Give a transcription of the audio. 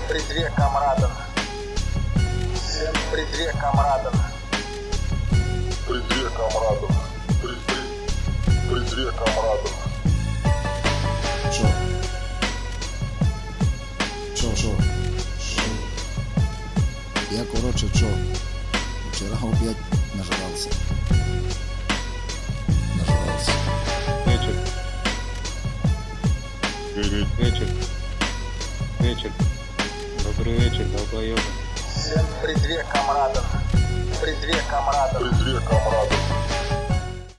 Привет, камрадам. Всем привет, камрадам. Привет, камрадам. Привет, камрадам. Що? Я, короче, вчера опять нажрался. Вечер. Добрый вечер, долбоёбы. Всем привет, камрадам. Привет, камрадам. Привет, камрадам.